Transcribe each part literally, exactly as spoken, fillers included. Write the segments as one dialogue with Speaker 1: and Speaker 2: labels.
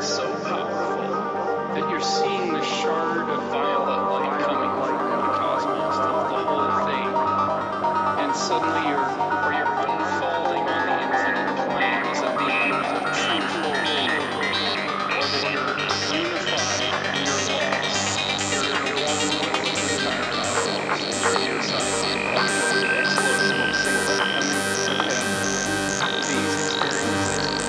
Speaker 1: so powerful that you're seeing the shard of violet light coming from the cosmos, the, the whole thing, and suddenly you're, or you're unfolding on the infinite planes of being of true force, or that you're unified in your loss, you're, you're one with the entire cosmos, and you're inside the explosive signals coming from these experiences.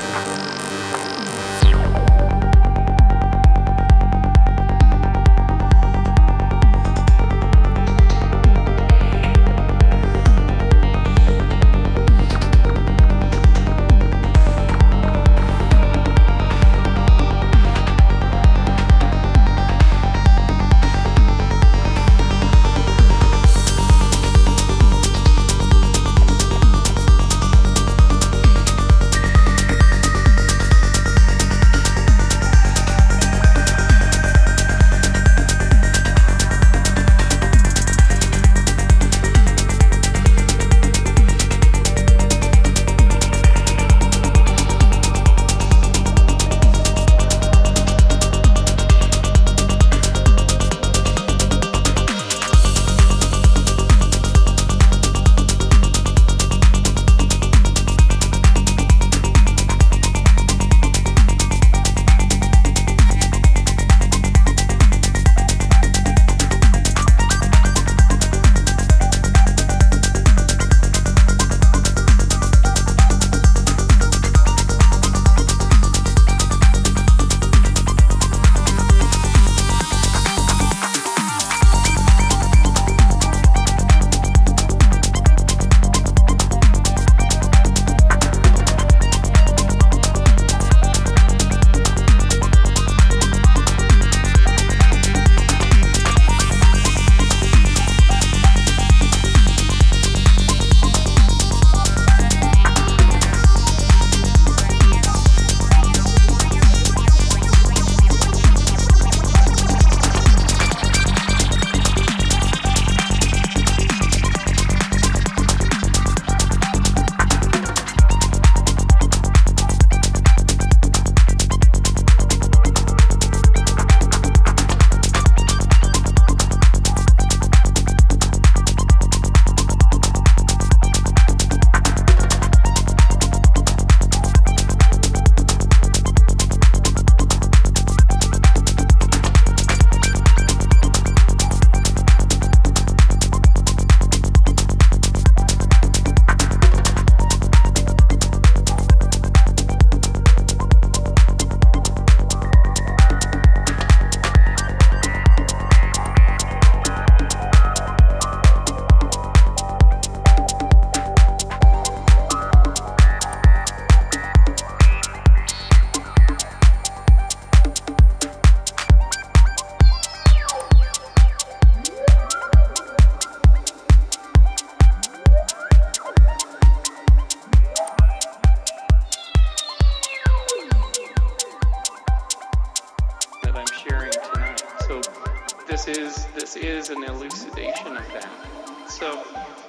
Speaker 1: is this is an elucidation of that. So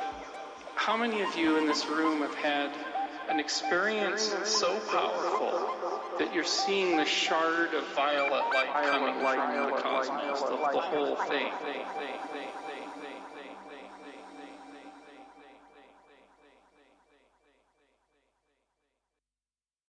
Speaker 1: how many of you in this room have had an experience so powerful that you're seeing the shard of violet light coming from the cosmos, the, the whole thing?